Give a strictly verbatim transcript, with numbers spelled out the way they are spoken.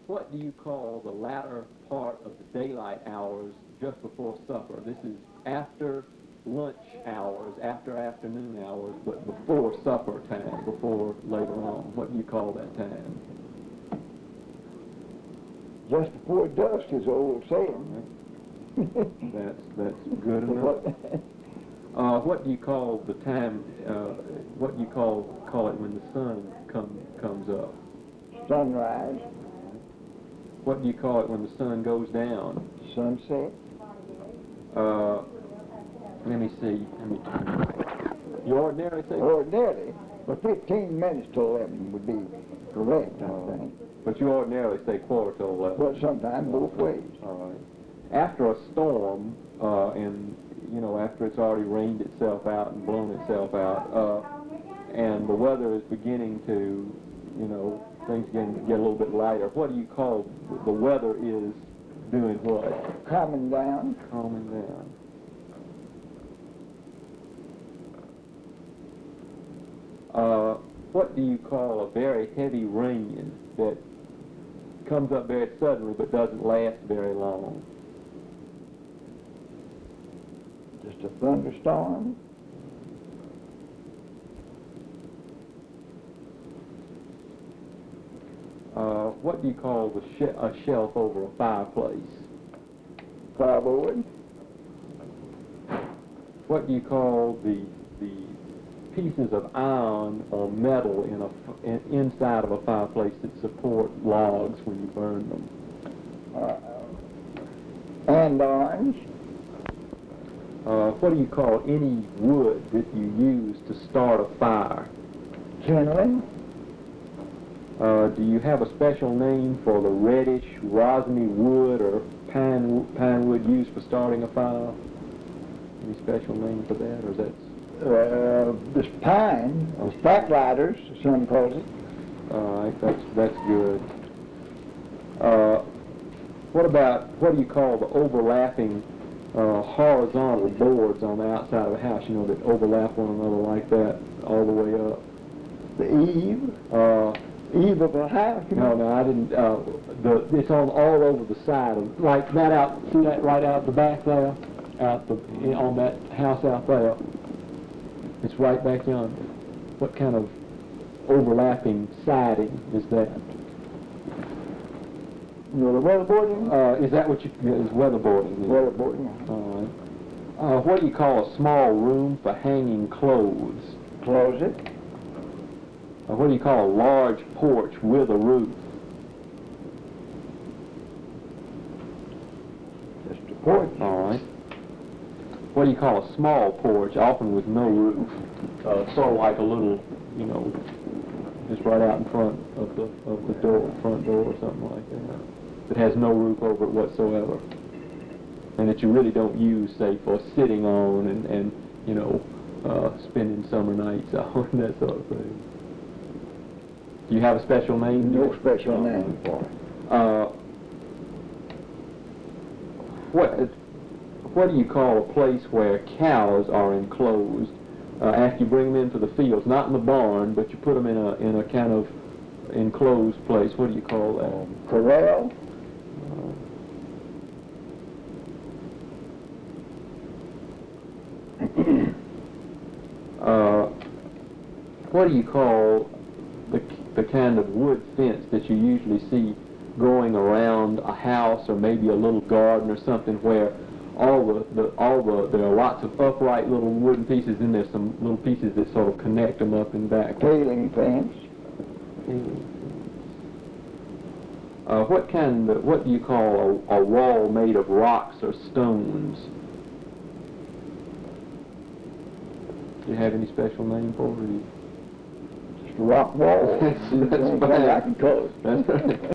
what do you call the latter part of the daylight hours just before supper? This is after lunch hours, after afternoon hours, but before supper time, before later on. What do you call that time? Just before dusk is the old saying. That's that's good enough. Uh, what do you call the time? Uh, what do you call call it when the sun come comes up? Sunrise. What do you call it when the sun goes down? Sunset. Uh, let me see. Let me. You ordinarily say. Ordinarily, but fifteen minutes to eleven would be correct, I think. But you ordinarily say quarter to eleven. But sometimes both ways. All right. After a storm, uh, and you know, after it's already rained itself out and blown itself out, uh, and the weather is beginning to, you know, things getting get a little bit lighter. What do you call the weather is doing what? Calming down. Calming down. Uh, what do you call a very heavy rain that comes up very suddenly but doesn't last very long? Just a thunderstorm. Uh, what do you call the sh a shelf over a fireplace? Fireboard. What do you call the the pieces of iron or metal in a f in, inside of a fireplace that support logs when you burn them? Uh, andirons. Uh, what do you call any wood that you use to start a fire? Kindling. Uh, do you have a special name for the reddish, rosiny wood or pine, pine wood used for starting a fire? Any special name for that, or is that? Uh, this pine, oh. Stack lighters, some calls it. All right, that's that's good. Uh, what about what do you call the overlapping uh, horizontal boards on the outside of a house? You know, that overlap one another like that all the way up. The eave. Uh, Eve of a house? No, no, I didn't. Uh, the it's on all over the side of like that out. See that right out the back there, out the on that house out there. It's right back yonder. What kind of overlapping siding is that? You know, the weatherboarding. Uh, is that what you is weatherboarding? Weatherboarding. All right. Uh, what do you call a small room for hanging clothes? Closet. Uh, what do you call a large porch with a roof? Just a porch. All right. What do you call a small porch, often with no roof? Uh, sort of like a little, you know, just right out in front of the of the door, front door or something like that. That has no roof over it whatsoever, and that you really don't use, say, for sitting on and and you know, uh, spending summer nights on and that sort of thing. Do you have a special name? No special name for it. Uh, what what do you call a place where cows are enclosed uh, after you bring them into the fields? Not in the barn, but you put them in a in a kind of enclosed place. What do you call that? Um, corral. Uh, what do you call the the kind of wood fence that you usually see going around a house or maybe a little garden or something where all the, the all the there are lots of upright little wooden pieces and there's some little pieces that sort of connect them up and back? Paling fence. Uh, what kind of, what do you call a, a wall made of rocks or stones? Do you have any special name for it? Rock wall. That's, that's I can call it. That's